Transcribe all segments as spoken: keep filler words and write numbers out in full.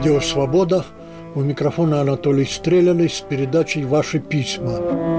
Радио «Свобода». У микрофона Анатолий Стреляный с передачей «Ваши письма».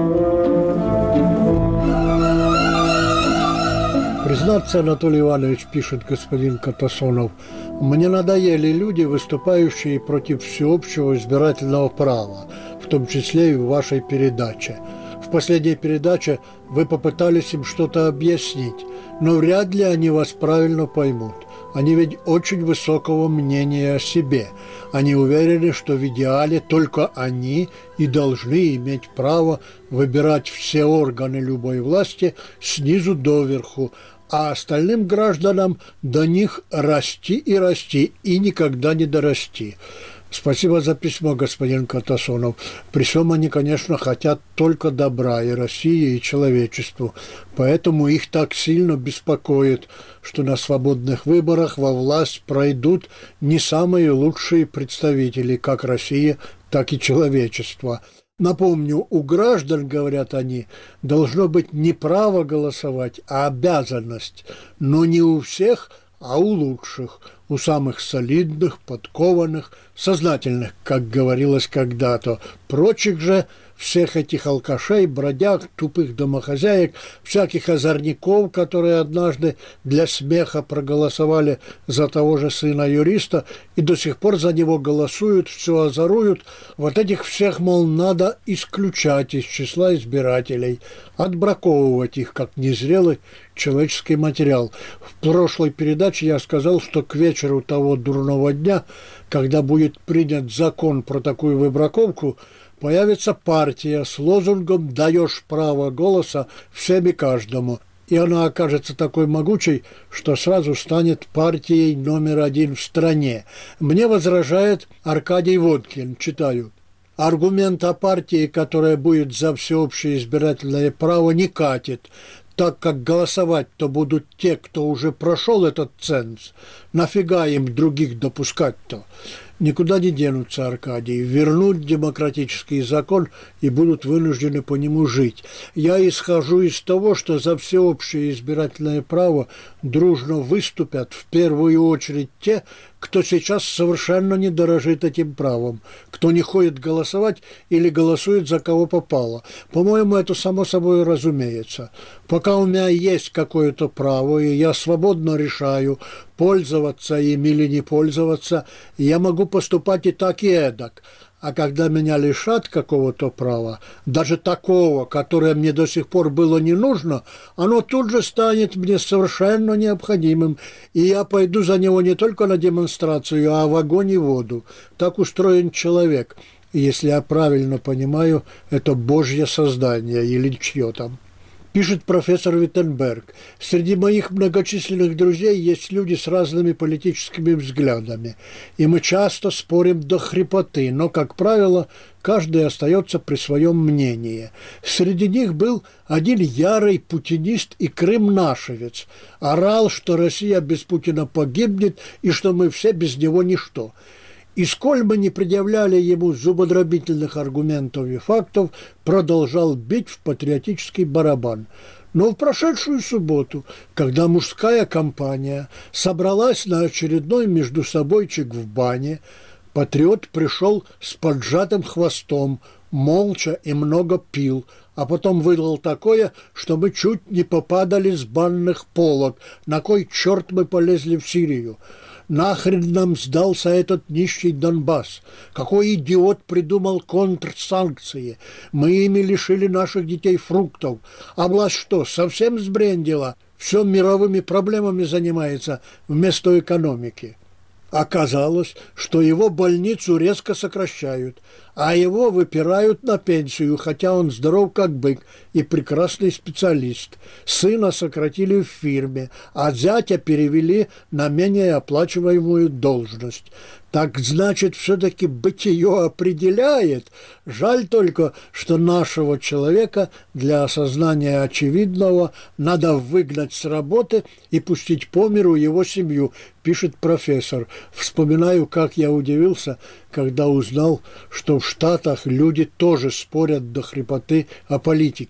Признаться, Анатолий Иванович, пишет господин Катасонов, мне надоели люди, выступающие против всеобщего избирательного права, в том числе и в вашей передаче. В последней передаче вы попытались им что-то объяснить, но вряд ли они вас правильно поймут. Они ведь очень высокого мнения о себе. Они уверены, что в идеале только они и должны иметь право выбирать все органы любой власти снизу доверху, а остальным гражданам до них расти и расти, и никогда не дорасти. Спасибо за письмо, господин Катасонов. При всем они, конечно, хотят только добра и России, и человечеству. Поэтому их так сильно беспокоит, что на свободных выборах во власть пройдут не самые лучшие представители как России, так и человечества. Напомню, у граждан, говорят они, должно быть не право голосовать, а обязанность. Но не у всех, а у лучших, у самых солидных, подкованных, сознательных, как говорилось когда-то. Прочих же, всех этих алкашей, бродяг, тупых домохозяек, всяких озорников, которые однажды для смеха проголосовали за того же сына юриста и до сих пор за него голосуют, все озоруют, вот этих всех, мол, надо исключать из числа избирателей, отбраковывать их, как незрелый человеческий материал. В прошлой передаче я сказал, что к вечеру того дурного дня, когда будет принят закон про такую выбраковку, появится партия с лозунгом «Даешь право голоса всем и каждому». И она окажется такой могучей, что сразу станет партией номер один в стране. Мне возражает Аркадий Водкин, читаю. Аргумент о партии, которая будет за всеобщее избирательное право, не катит, так как голосовать-то будут те, кто уже прошел этот ценз. Нафига им других допускать-то? Никуда не денутся, Аркадий. Вернут демократический закон и будут вынуждены по нему жить. Я исхожу из того, что за всеобщее избирательное право дружно выступят в первую очередь те, кто сейчас совершенно не дорожит этим правом, кто не ходит голосовать или голосует за кого попало. По-моему, это само собой разумеется. Пока у меня есть какое-то право, и я свободно решаю, пользоваться им или не пользоваться, я могу поступать и так, и эдак. А когда меня лишат какого-то права, даже такого, которое мне до сих пор было не нужно, оно тут же станет мне совершенно необходимым, и я пойду за него не только на демонстрацию, а в огонь и воду. Так устроен человек. И если я правильно понимаю, это Божье создание или чье там. Пишет профессор Виттенберг. Среди моих многочисленных друзей есть люди с разными политическими взглядами, и мы часто спорим до хрипоты, но, как правило, каждый остается при своем мнении. Среди них был один ярый путинист и крымнашевец. Орал, что Россия без Путина погибнет и что мы все без него ничто. И сколь мы не предъявляли ему зубодробительных аргументов и фактов, продолжал бить в патриотический барабан. Но в прошедшую субботу, когда мужская компания собралась на очередной междусобойчик в бане, патриот пришел с поджатым хвостом, молча и много пил, а потом выдал такое, что мы чуть не попадали с банных полок. На кой черт мы полезли в Сирию? Нахрен нам сдался этот нищий Донбасс? Какой идиот придумал контрсанкции? Мы ими лишили наших детей фруктов. А власть что, совсем сбрендила? Все мировыми проблемами занимается вместо экономики. Оказалось, что его больницу резко сокращают, а его выпирают на пенсию, хотя он здоров как бык и прекрасный специалист. Сына сократили в фирме, а зятя перевели на менее оплачиваемую должность. Так значит, все-таки бытие определяет. Жаль только, что нашего человека для осознания очевидного надо выгнать с работы и пустить по миру его семью, пишет профессор. Вспоминаю, как я удивился, когда узнал, что в Штатах люди тоже спорят до хрипоты о политике.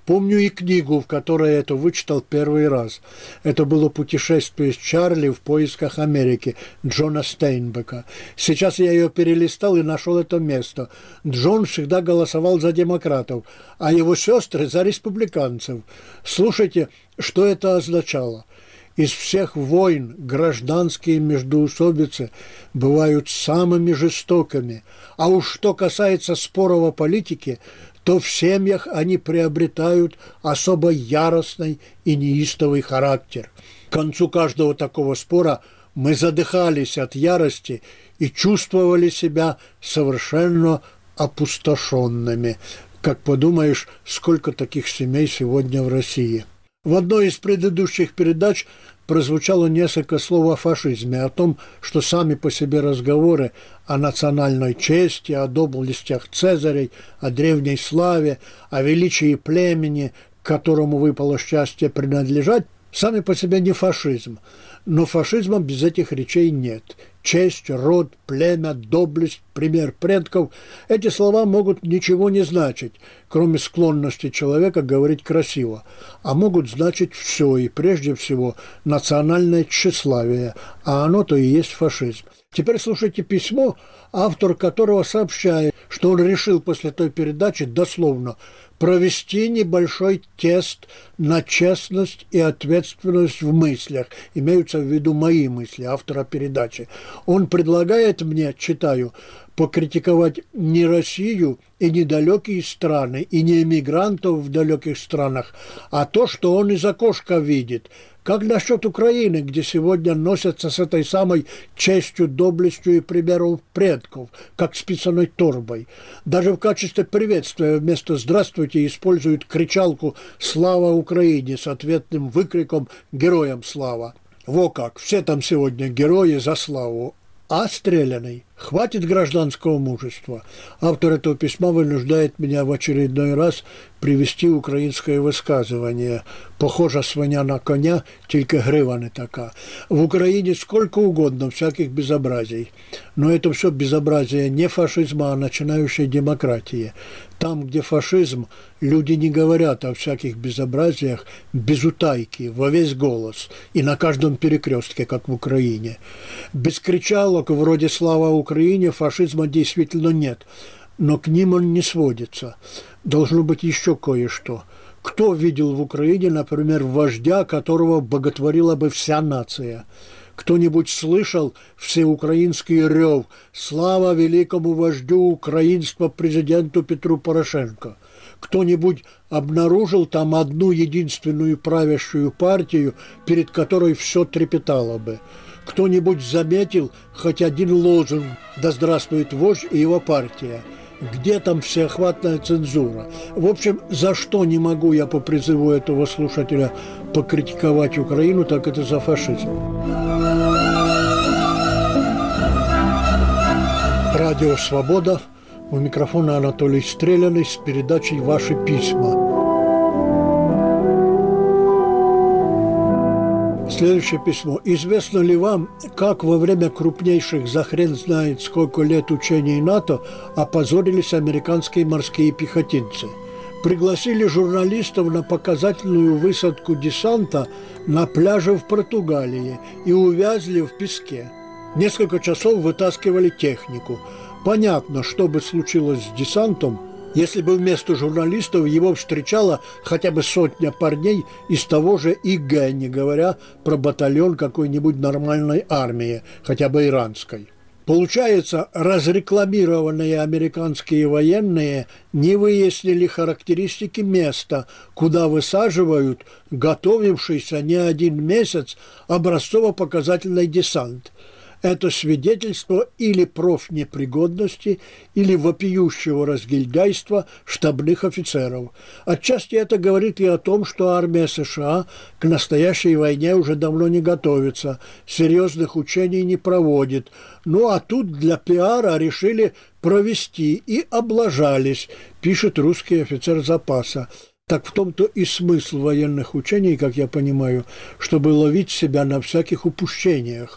Помню и книгу, в которой я это вычитал первый раз. Это было «Путешествие с Чарли в поисках Америки» Джона Стейнбека. Сейчас я ее перелистал и нашел это место. Джон всегда голосовал за демократов, а его сестры за республиканцев. Слушайте, что это означало. Из всех войн гражданские междоусобицы бывают самыми жестокими. А уж что касается споров о политике, то в семьях они приобретают особо яростный и неистовый характер. К концу каждого такого спора мы задыхались от ярости и чувствовали себя совершенно опустошенными. Как подумаешь, сколько таких семей сегодня в России. В одной из предыдущих передач прозвучало несколько слов о фашизме, о том, что сами по себе разговоры о национальной чести, о доблестях Цезарей, о древней славе, о величии племени, к которому выпало счастье принадлежать, сами по себе не фашизм. Но фашизма без этих речей нет. Честь, род, племя, доблесть, пример предков – эти слова могут ничего не значить, кроме склонности человека говорить красиво, а могут значить все и прежде всего национальное тщеславие, а оно-то и есть фашизм. Теперь слушайте письмо, автор которого сообщает, что он решил после той передачи дословно провести небольшой тест на честность и ответственность в мыслях. Имеются в виду мои мысли, автора передачи. Он предлагает мне, читаю, покритиковать не Россию и не далекие страны, и не эмигрантов в далеких странах, а то, что он из окошка видит. Как насчет Украины, где сегодня носятся с этой самой честью, доблестью и примером предков, как с писаной торбой. Даже в качестве приветствия вместо «здравствуйте» используют кричалку «Слава Украине» с ответным выкриком «Героям слава». Во как, все там сегодня герои за славу. А стреляный? Хватит гражданского мужества. Автор этого письма вынуждает меня в очередной раз привести украинское высказывание. Похоже, свиня на коня, тільки грива не така. В Украине сколько угодно всяких безобразий. Но это все безобразие не фашизма, а начинающей демократии. Там, где фашизм, люди не говорят о всяких безобразиях без утайки, во весь голос и на каждом перекрестке, как в Украине. Без кричалок вроде «Слава Украине» фашизма действительно нет, но к ним он не сводится. Должно быть еще кое-что. Кто видел в Украине, например, вождя, которого боготворила бы вся нация? Кто-нибудь слышал всеукраинский рев «Слава великому вождю украинства президенту Петру Порошенко»? Кто-нибудь обнаружил там одну единственную правящую партию, перед которой все трепетало бы? Кто-нибудь заметил хоть один лозунг «Да здравствует вождь и его партия»? Где там всеохватная цензура? В общем, за что не могу я по призыву этого слушателя покритиковать Украину, так это за фашизм. Радио «Свобода». У микрофона Анатолий Стреляный с передачей «Ваши письма». Следующее письмо. Известно ли вам, как во время крупнейших за хрен знает сколько лет учений НАТО опозорились американские морские пехотинцы? Пригласили журналистов на показательную высадку десанта на пляже в Португалии и увязли в песке. Несколько часов вытаскивали технику. Понятно, что бы случилось с десантом, если бы вместо журналистов его встречала хотя бы сотня парней из того же ИГ, не говоря про батальон какой-нибудь нормальной армии, хотя бы иранской. Получается, разрекламированные американские военные не выяснили характеристики места, куда высаживают готовившийся не один месяц образцово-показательный десант. Это свидетельство или профнепригодности, или вопиющего разгильдяйства штабных офицеров. Отчасти это говорит и о том, что армия США к настоящей войне уже давно не готовится, серьезных учений не проводит. Ну а тут для пиара решили провести и облажались, пишет русский офицер запаса. Так в том-то и смысл военных учений, как я понимаю, чтобы ловить себя на всяких упущениях.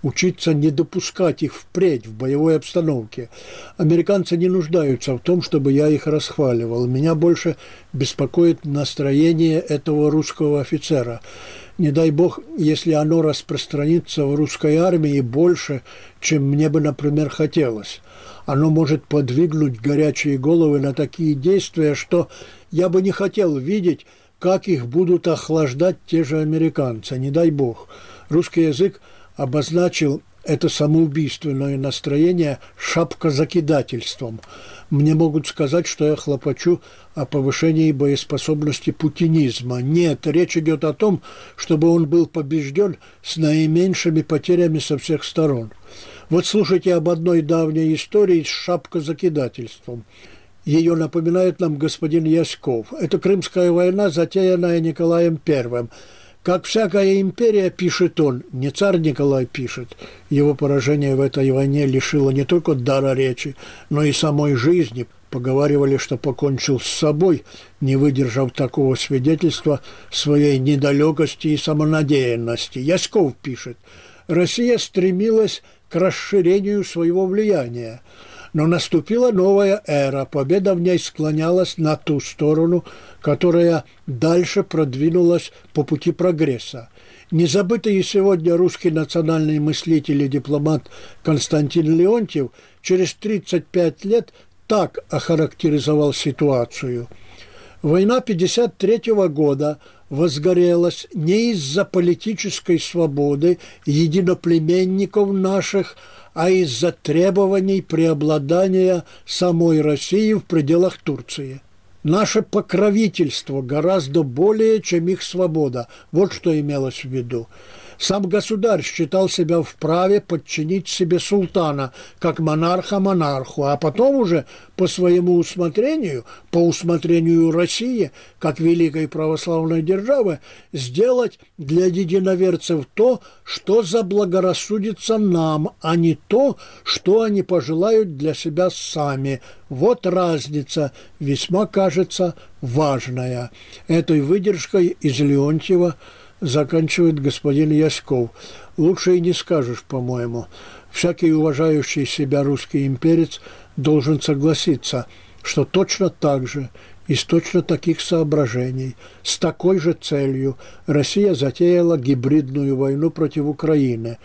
учиться не допускать их впредь в боевой обстановке. Американцы не нуждаются в том, чтобы я их расхваливал. Меня больше беспокоит настроение этого русского офицера. Не дай бог, если оно распространится в русской армии больше, чем мне бы, например, хотелось. Оно может подвигнуть горячие головы на такие действия, что я бы не хотел видеть, как их будут охлаждать те же американцы. Не дай бог. Русский язык обозначил это самоубийственное настроение шапкозакидательством. Мне могут сказать, что я хлопочу о повышении боеспособности путинизма. Нет, речь идет о том, чтобы он был побежден с наименьшими потерями со всех сторон. Вот слушайте об одной давней истории с шапкозакидательством. Ее напоминает нам господин Яськов. Это Крымская война, затеянная Николаем Первым. Как всякая империя, пишет он, не царь Николай пишет, его поражение в этой войне лишило не только дара речи, но и самой жизни. Поговаривали, что покончил с собой, не выдержав такого свидетельства своей недалекости и самонадеянности. Яськов пишет, Россия стремилась к расширению своего влияния. Но наступила новая эра, победа в ней склонялась на ту сторону, которая дальше продвинулась по пути прогресса. Незабытый сегодня русский национальный мыслитель и дипломат Константин Леонтьев через тридцать пять лет так охарактеризовал ситуацию. Война пятьдесят третьего года возгорелась не из-за политической свободы единоплеменников наших, а из-за требований преобладания самой России в пределах Турции. Наше покровительство гораздо более, чем их свобода. Вот что имелось в виду. Сам государь считал себя вправе подчинить себе султана, как монарха монарху, а потом уже по своему усмотрению, по усмотрению России, как великой православной державы, сделать для единоверцев то, что заблагорассудится нам, а не то, что они пожелают для себя сами. Вот разница, весьма, кажется, важная. Этой выдержкой из Леонтьева заканчивает господин Яськов. Лучше и не скажешь, по-моему. Всякий уважающий себя русский имперец должен согласиться, что точно так же, из точно таких соображений, с такой же целью Россия затеяла гибридную войну против Украины.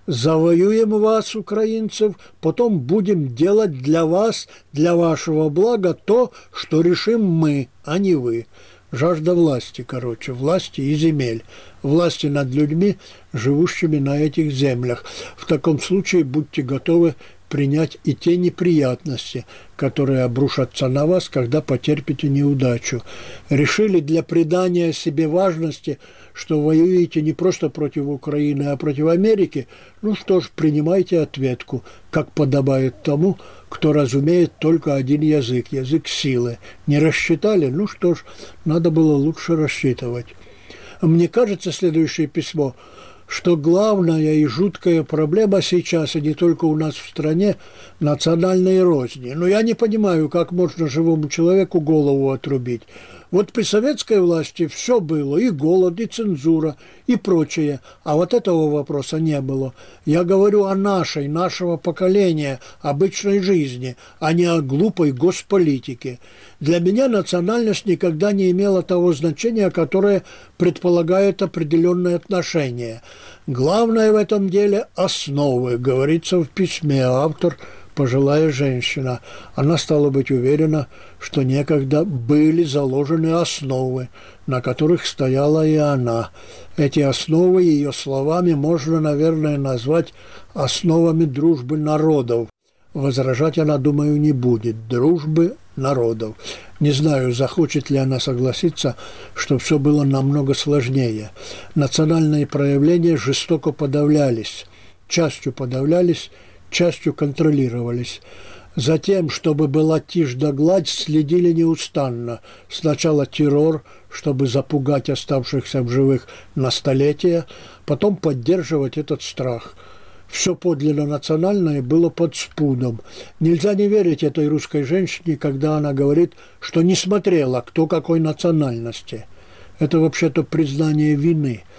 Завоюем вас, украинцев, потом будем делать для вас, для вашего блага то, что решим мы, а не вы. Жажда власти, короче, власти и земель, власти над людьми, живущими на этих землях. В таком случае будьте готовы принять и те неприятности, которые обрушатся на вас, когда потерпите неудачу. Решили для придания себе важности, что воюете не просто против Украины, а против Америки, ну что ж, принимайте ответку, как подобает тому, кто разумеет только один язык, язык силы. Не рассчитали? Ну что ж, надо было лучше рассчитывать. Мне кажется, следующее письмо, что главная и жуткая проблема сейчас, и не только у нас в стране, национальной розни. Но я не понимаю, как можно живому человеку голову отрубить. Вот при советской власти все было, и голод, и цензура, и прочее, а вот этого вопроса не было. Я говорю о нашей, нашего поколения, обычной жизни, а не о глупой госполитике. Для меня национальность никогда не имела того значения, которое предполагает определенные отношения. Главное в этом деле – основы, говорится в письме, автор – пожилая женщина. Она стала быть уверена, что некогда были заложены основы, на которых стояла и она. Эти основы, ее словами, можно, наверное, назвать основами дружбы народов. Возражать она, думаю, не будет. Дружбы народов. Не знаю, захочет ли она согласиться, что все было намного сложнее. Национальные проявления жестоко подавлялись. Частью подавлялись, частью контролировались. Затем, чтобы была тишь да гладь, следили неустанно. Сначала террор, чтобы запугать оставшихся в живых на столетия, потом поддерживать этот страх. Все подлинно национальное было под спудом. Нельзя не верить этой русской женщине, когда она говорит, что не смотрела, кто какой национальности. Это вообще-то признание вины.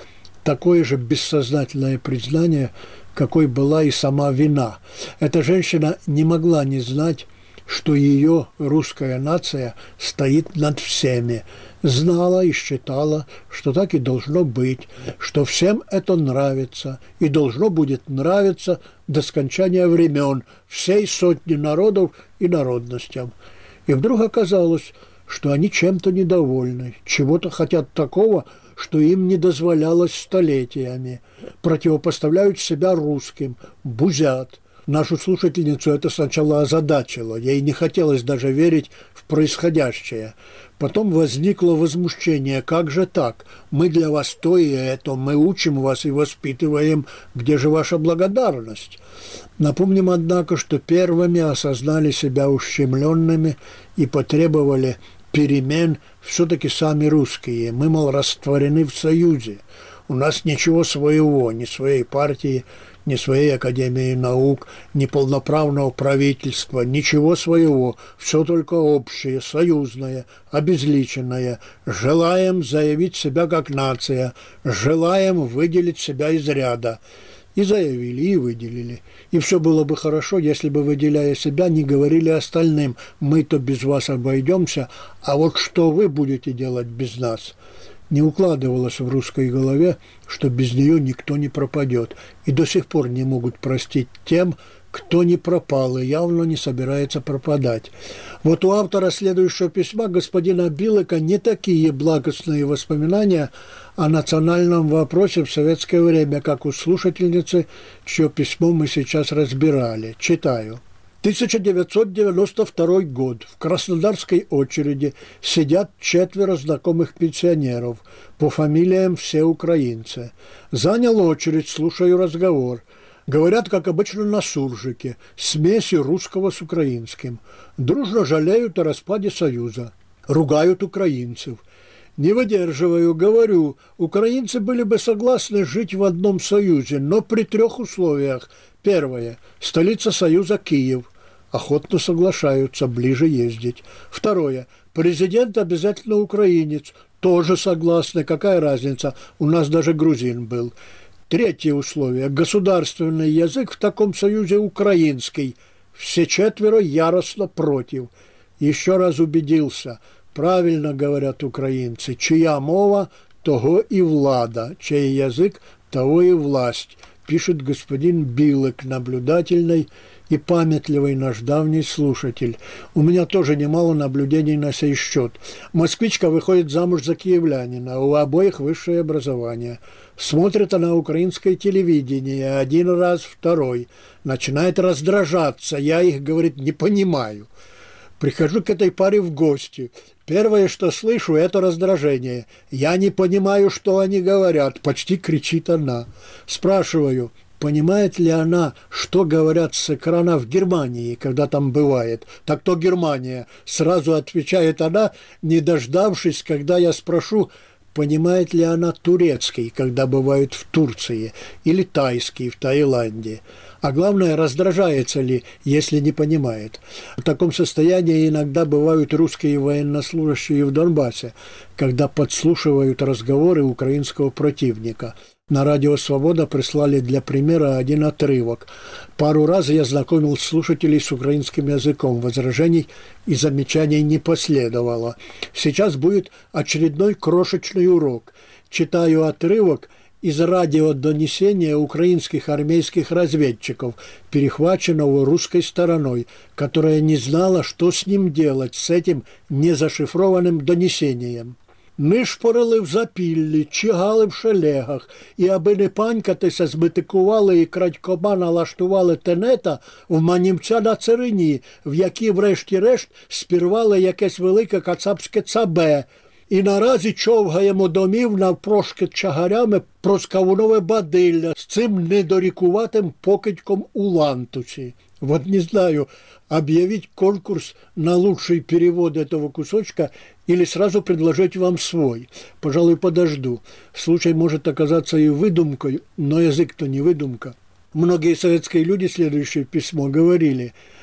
такое же бессознательное признание, какой была и сама вина. Эта женщина не могла не знать, что ее русская нация стоит над всеми. Знала и считала, что так и должно быть, что всем это нравится и должно будет нравиться до скончания времен всей сотни народов и народностям. И вдруг оказалось, что они чем-то недовольны, чего-то хотят такого, что им не дозволялось столетиями, противопоставляют себя русским, бузят. Нашу слушательницу это сначала озадачило, ей не хотелось даже верить в происходящее. Потом возникло возмущение, как же так? Мы для вас то и это, мы учим вас и воспитываем, где же ваша благодарность? Напомним, однако, что первыми осознали себя ущемленными и потребовали перемен все-таки сами русские. Мы, мол, растворены в Союзе. У нас ничего своего, ни своей партии, ни своей академии наук, ни полноправного правительства, ничего своего, все только общее, союзное, обезличенное. Желаем заявить себя как нация, желаем выделить себя из ряда. И заявили, и выделили. И все было бы хорошо, если бы, выделяя себя, не говорили остальным: мы-то без вас обойдемся, а вот что вы будете делать без нас? Не укладывалось в русской голове, что без нее никто не пропадет, и до сих пор не могут простить тем, кто не пропал и явно не собирается пропадать. Вот у автора следующего письма, господина Билыка, не такие благостные воспоминания о национальном вопросе в советское время, как у слушательницы, чье письмо мы сейчас разбирали. Читаю. тысяча девятьсот девяносто второй год. В Краснодарской очереди сидят четверо знакомых пенсионеров, по фамилиям все украинцы. Занял очередь, слушаю разговор. Говорят, как обычно, на суржике, смеси русского с украинским. Дружно жалеют о распаде Союза. Ругают украинцев. Не выдерживаю, говорю, украинцы были бы согласны жить в одном Союзе, но при трех условиях. Первое. Столица Союза Киев. Охотно соглашаются, ближе ездить. Второе. Президент обязательно украинец. Тоже согласны, какая разница, у нас даже грузин был. Третье условие. Государственный язык в таком союзе украинский. Все четверо яростно против. Еще раз убедился. Правильно говорят украинцы. Чья мова, того и влада. Чей язык, того и власть. Пишет господин Билык, наблюдательный и памятливый наш давний слушатель. У меня тоже немало наблюдений на сей счет. Москвичка выходит замуж за киевлянина, у обоих высшее образование. Смотрит она украинское телевидение, один раз, второй. Начинает раздражаться, я их, говорит, не понимаю. Прихожу к этой паре в гости. Первое, что слышу, это раздражение. Я не понимаю, что они говорят, почти кричит она. Спрашиваю, понимает ли она, что говорят с экрана в Германии, когда там бывает. Так то Германия. Сразу отвечает она, не дождавшись, когда я спрошу, понимает ли она турецкий, когда бывает в Турции, или тайский в Таиланде. А главное, раздражается ли, если не понимает. В таком состоянии иногда бывают русские военнослужащие в Донбассе, когда подслушивают разговоры украинского противника. На радио «Свобода» прислали для примера один отрывок. Пару раз я знакомил слушателей с украинским языком. Возражений и замечаний не последовало. Сейчас будет очередной крошечный урок. Читаю отрывок из радиодонесения украинских армейских разведчиков, перехваченного русской стороной, которая не знала, что с ним делать, с этим незашифрованным донесением. Нишпорили в запіллі, чигали в шелегах, і аби не панькатися, зметикували і крадькома налаштували тенета в манівця на царині, в які врешті-решт спірвали якесь велике кацапське цабе. І наразі човгаємо домів навпрошки чагарями проскавунове бадилля з цим недорікуватим покидьком у лантусі. Вот не знаю, объявить конкурс на лучший перевод этого кусочка или сразу предложить вам свой. Пожалуй, подожду. Случай может оказаться и выдумкой, но язык-то не выдумка. Многие советские люди, следующее письмо, говорили: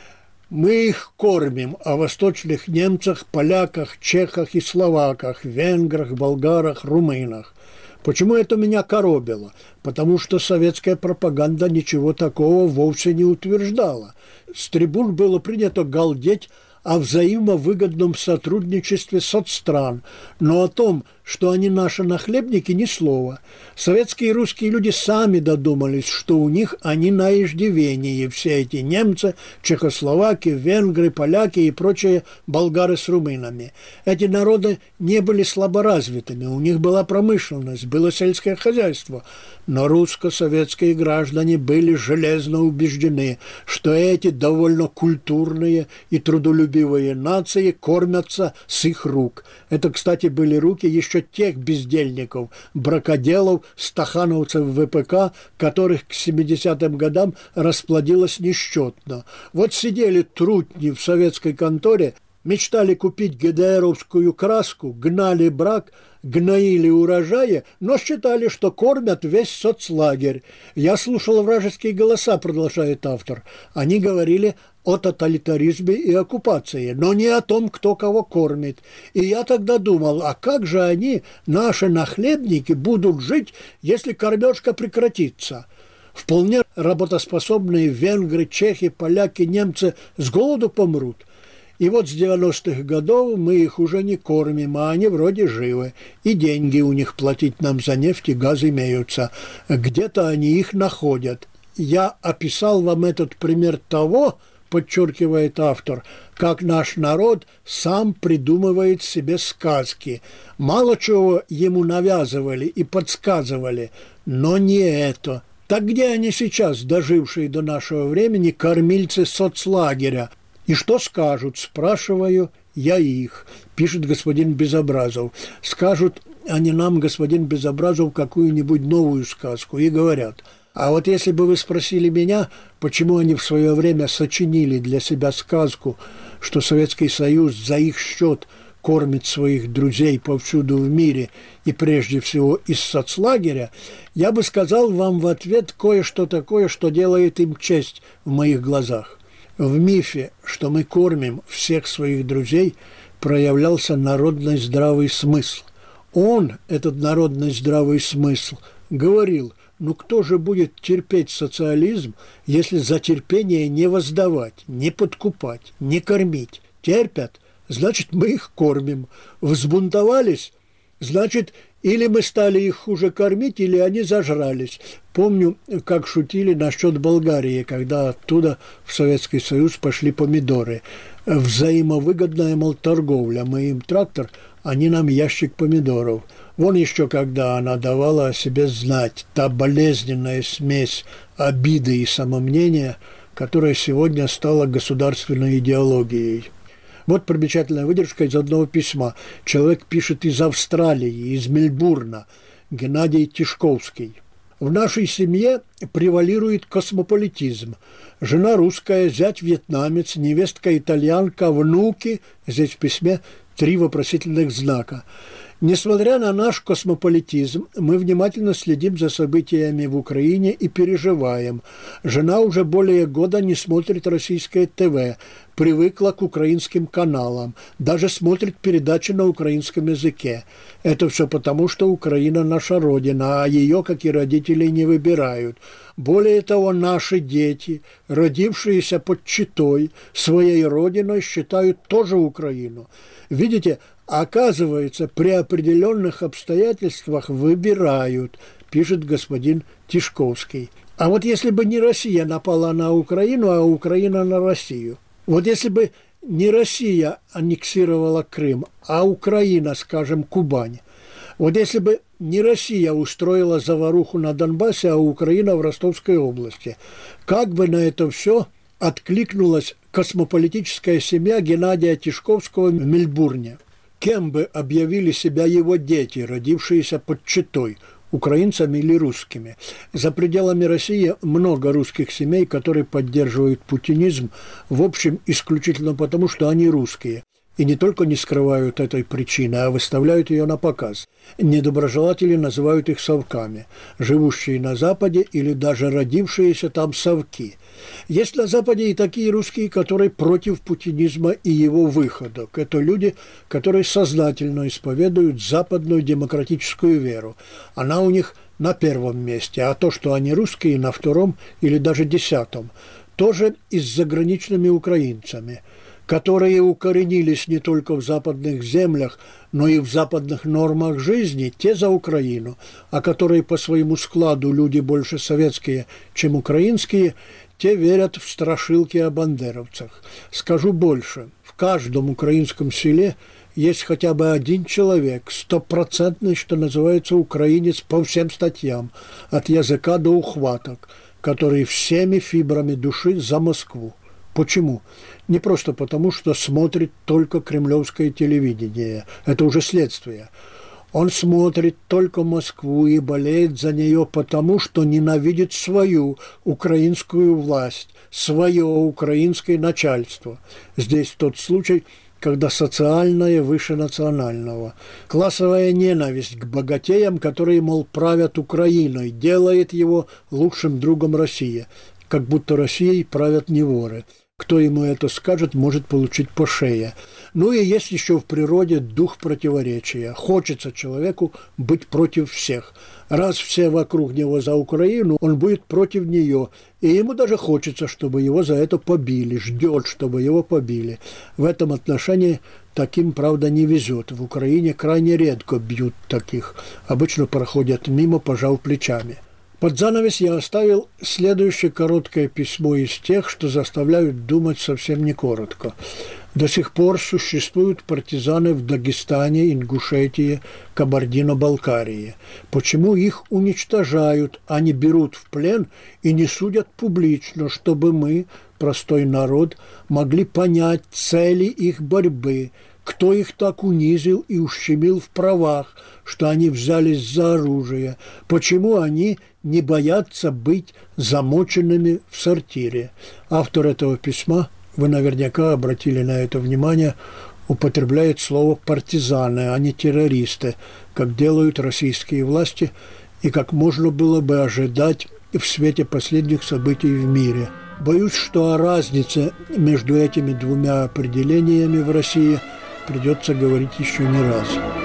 Мы их кормим о восточных немцах, поляках, чехах и словаках, венграх, болгарах, румынах. Почему это меня коробило? Потому что советская пропаганда ничего такого вовсе не утверждала. С трибун было принято галдеть о взаимовыгодном сотрудничестве соцстран, но о том, что они наши нахлебники, ни слова. Советские и русские люди сами додумались, что у них они на иждивении, все эти немцы, чехословаки, венгры, поляки и прочие болгары с румынами. Эти народы не были слаборазвитыми, у них была промышленность, было сельское хозяйство, но русско-советские граждане были железно убеждены, что эти довольно культурные и трудолюбивые нации кормятся с их рук. Это, кстати, были руки еще тех бездельников, бракоделов, стахановцев вэ пэ ка, которых к семидесятым годам расплодилось несчетно. Вот сидели трутни в советской конторе, мечтали купить гэ дэ эровскую краску, гнали брак, гноили урожаи, но считали, что кормят весь соцлагерь. Я слушал вражеские голоса, продолжает автор. Они говорили о тоталитаризме и оккупации, но не о том, кто кого кормит. И я тогда думал, а как же они, наши нахлебники, будут жить, если кормежка прекратится? Вполне работоспособные венгры, чехи, поляки, немцы с голоду помрут. И вот с девяностых годов мы их уже не кормим, а они вроде живы. И деньги у них платить нам за нефть и газ имеются. Где-то они их находят. Я описал вам этот пример того, подчеркивает автор, как наш народ сам придумывает себе сказки. Мало чего ему навязывали и подсказывали, но не это. Так где они сейчас, дожившие до нашего времени, кормильцы соцлагеря? И что скажут, спрашиваю я их, пишет господин Безобразов. Скажут они нам, господин Безобразов, какую-нибудь новую сказку и говорят: а вот если бы вы спросили меня, почему они в свое время сочинили для себя сказку, что Советский Союз за их счет кормит своих друзей повсюду в мире и прежде всего из соцлагеря, я бы сказал вам в ответ кое-что такое, что делает им честь в моих глазах. В мифе, что мы кормим всех своих друзей, проявлялся народный здравый смысл. Он, этот народный здравый смысл, говорил: ну кто же будет терпеть социализм, если за терпение не воздавать, не подкупать, не кормить? Терпят, значит, мы их кормим. Взбунтовались, значит, или мы стали их хуже кормить, или они зажрались. Помню, как шутили насчет Болгарии, когда оттуда в Советский Союз пошли помидоры. Взаимовыгодная, мол, торговля. Мы им трактор, они нам ящик помидоров. Вон еще когда она давала о себе знать, та болезненная смесь обиды и самомнения, которая сегодня стала государственной идеологией. Вот примечательная выдержка из одного письма. Человек пишет из Австралии, из Мельбурна, Геннадий Тишковский. В нашей семье превалирует космополитизм. Жена русская, зять вьетнамец, невестка итальянка, внуки, здесь в письме три вопросительных знака. Несмотря на наш космополитизм, мы внимательно следим за событиями в Украине и переживаем. Жена уже более года не смотрит российское ТВ, привыкла к украинским каналам, даже смотрит передачи на украинском языке. Это все потому, что Украина наша родина, а ее, как и родители, не выбирают. Более того, наши дети, родившиеся под Читой, своей родиной считают тоже Украину. Видите, оказывается, при определенных обстоятельствах выбирают, пишет господин Тишковский. А вот если бы не Россия напала на Украину, а Украина на Россию, вот если бы не Россия аннексировала Крым, а Украина, скажем, Кубань, вот если бы не Россия устроила заваруху на Донбассе, а Украина в Ростовской области, как бы на это все откликнулась космополитическая семья Геннадия Тишковского в Мельбурне? Кем бы объявили себя его дети, родившиеся под Читой, украинцами или русскими? За пределами России много русских семей, которые поддерживают путинизм, в общем, исключительно потому, что они русские. И не только не скрывают этой причины, а выставляют ее на показ. Недоброжелатели называют их совками, живущие на Западе или даже родившиеся там совки. Есть на Западе и такие русские, которые против путинизма и его выходок. Это люди, которые сознательно исповедуют западную демократическую веру. Она у них на первом месте, а то, что они русские, на втором или даже десятом. Тоже и с заграничными украинцами, которые укоренились не только в западных землях, но и в западных нормах жизни, те за Украину, а которые по своему складу люди больше советские, чем украинские, те верят в страшилки о бандеровцах. Скажу больше, в каждом украинском селе есть хотя бы один человек, стопроцентный, что называется, украинец по всем статьям, от языка до ухваток, который всеми фибрами души за Москву. Почему? Не просто потому, что смотрит только кремлевское телевидение. Это уже следствие. Он смотрит только Москву и болеет за нее потому, что ненавидит свою украинскую власть, свое украинское начальство. Здесь тот случай, когда социальное выше национального. Классовая ненависть к богатеям, которые, мол, правят Украиной, делает его лучшим другом России. Как будто Россией правят не воры. Кто ему это скажет, может получить по шее. Ну и есть еще в природе дух противоречия. Хочется человеку быть против всех. Раз все вокруг него за Украину, он будет против нее. И ему даже хочется, чтобы его за это побили. Ждет, чтобы его побили. В этом отношении таким, правда, не везет. В Украине крайне редко бьют таких. Обычно проходят мимо, пожав плечами. Под занавес я оставил следующее короткое письмо из тех, что заставляют думать совсем не коротко. До сих пор существуют партизаны в Дагестане, Ингушетии, Кабардино-Балкарии. Почему их уничтожают, а не берут в плен и не судят публично, чтобы мы, простой народ, могли понять цели их борьбы, кто их так унизил и ущемил в правах, что они взялись за оружие, почему они не боятся быть замоченными в сортире. Автор этого письма, вы наверняка обратили на это внимание, употребляет слово «партизаны», а не «террористы», как делают российские власти и как можно было бы ожидать в свете последних событий в мире. Боюсь, что о разнице между этими двумя определениями в России придется говорить еще не раз.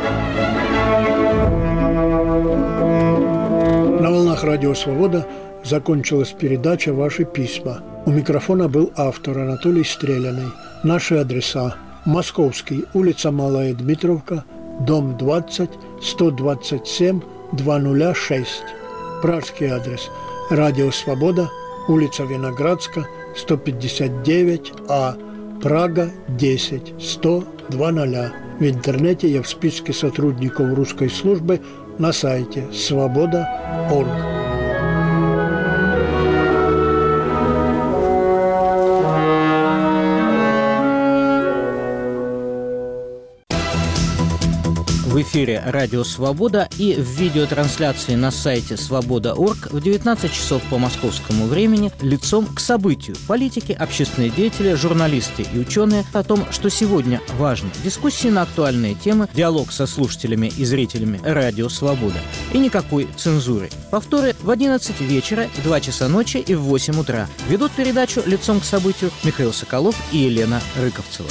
На волнах Радио Свобода закончилась передача «Ваши письма». У микрофона был автор Анатолий Стреляный. Наши адреса: Московский, улица Малая Дмитровка, дом двадцать, сто двадцать семь, двести шесть. Пражский адрес: Радио Свобода, улица Виноградска, сто пятьдесят девять А, Прага, десять, сто, двадцать. В интернете я в списке сотрудников русской службы на сайте свобода точка орг. В эфире «Радио Свобода» и в видеотрансляции на сайте свобода точка орг в девятнадцать часов по московскому времени лицом к событию. Политики, общественные деятели, журналисты и ученые о том, что сегодня важно. Дискуссии на актуальные темы, диалог со слушателями и зрителями «Радио Свобода». И никакой цензуры. Повторы в одиннадцать вечера, в два часа ночи и в восемь утра. Ведут передачу «Лицом к событию» Михаил Соколов и Елена Рыковцева.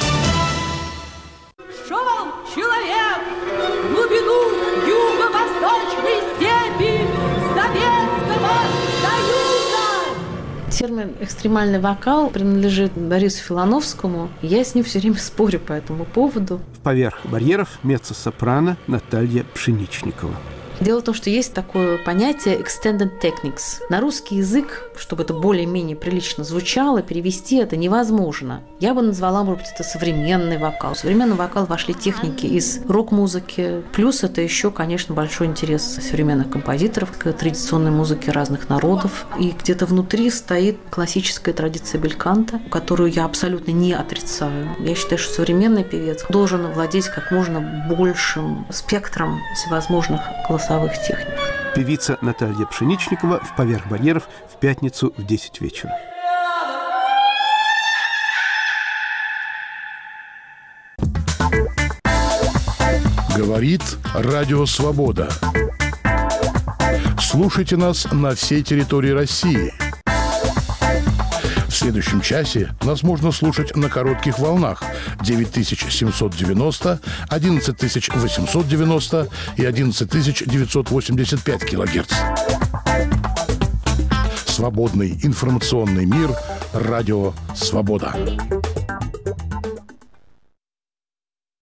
Термин «экстремальный вокал» принадлежит Борису Филоновскому. Я с ним все время спорю по этому поводу. В «Поверх барьеров» меццо-сопрано Наталья Пшеничникова. Дело в том, что есть такое понятие extended techniques. На русский язык, чтобы это более-менее прилично звучало, перевести это невозможно. Я бы назвала, может быть, это современный вокал. В современный вокал вошли техники из рок-музыки. Плюс это еще, конечно, большой интерес современных композиторов к традиционной музыке разных народов. И где-то внутри стоит классическая традиция бельканта, которую я абсолютно не отрицаю. Я считаю, что современный певец должен владеть как можно большим спектром всевозможных голосовых техник. Певица Наталья Пшеничникова в «Поверх барьеров» в пятницу в десять вечера. Говорит Радио Свобода. Слушайте нас на всей территории России. В следующем часе нас можно слушать на коротких волнах девять тысяч семьсот девяносто, одиннадцать тысяч восемьсот девяносто и одиннадцать тысяч девятьсот восемьдесят пять килогерц. Свободный информационный мир. Радио Свобода.